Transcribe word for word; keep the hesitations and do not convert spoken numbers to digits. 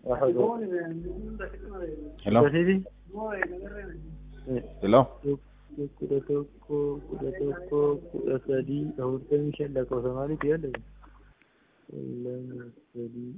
Hello. Hello. Kuda tokko kuda tokko kuda sadii afurtamii shan lakkoofsa maaliiti yaadda? Lama sadii